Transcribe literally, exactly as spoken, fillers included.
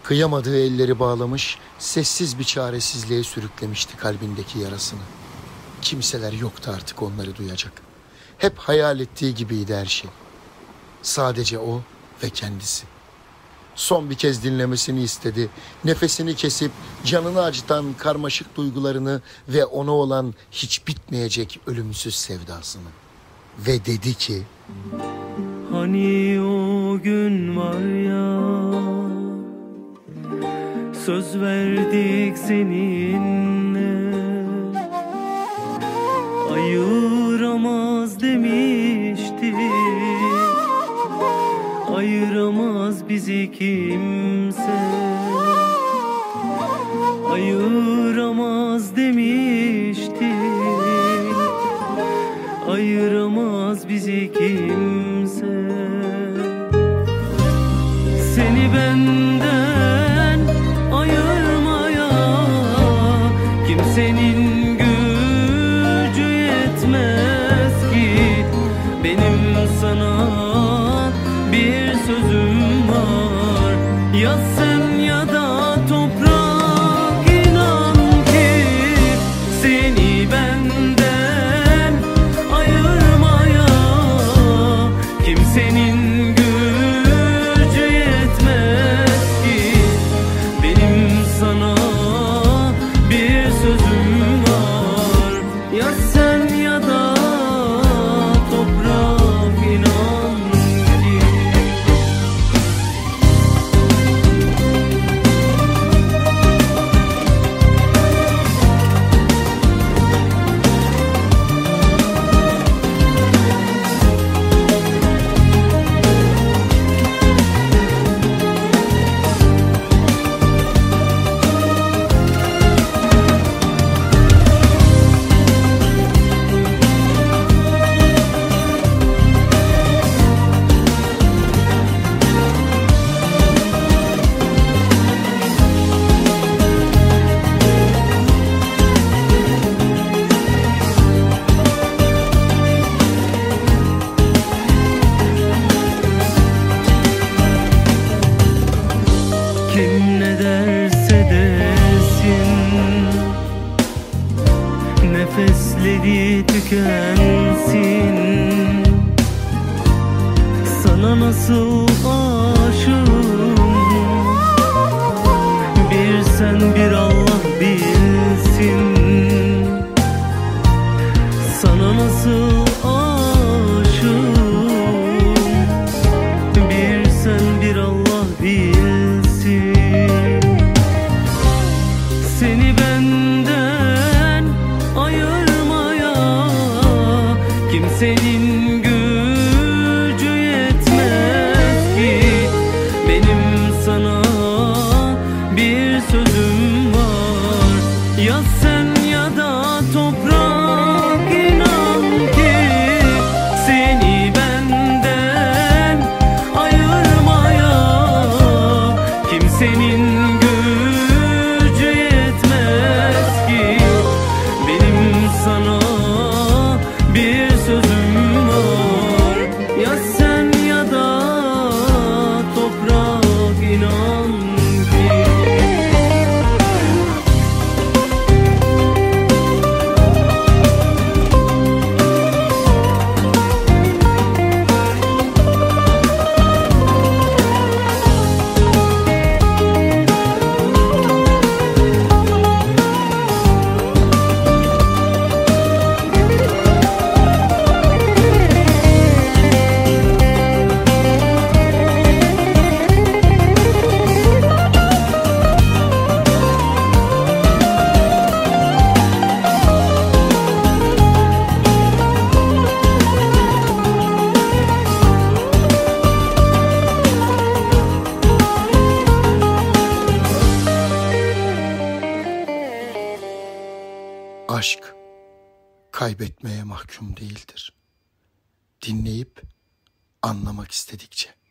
Kıyamadığı elleri bağlamış, sessiz bir çaresizliğe sürüklemişti kalbindeki yarasını. Kimseler yoktu artık onları duyacak. Hep hayal ettiği gibiydi her şey. Sadece o ve kendisi. Son bir kez dinlemesini istedi. Nefesini kesip canını acıtan karmaşık duygularını ve ona olan hiç bitmeyecek ölümsüz sevdasını. Ve dedi ki: Hani o gün var ya, söz verdik seninle, ayıramaz demiştik, ayıramaz bizi kimse, ayıramaz demiştik, ayıramaz bizi kimse. Seni benden ayırmaya kimsenin gücü yetmez ki. Benim sana bir sözüm var, ya sen ya da toprak, inan ki seni benden ayırmaya kimsenin kim ne derse desin, nefesleri tükensin, sana nasıl aşığım bir sen bir Allah bilsin. Sana nasıl aşığım bir sen bir Allah bilsin. Seni benden ayırmaya kimsenin gücü yetmez ki. Benim sana bir sözüm var, ya sen ya da toprak, inan ki seni benden ayırmaya kimsenin aşk kaybetmeye mahkum değildir. Dinleyip anlamak istedikçe.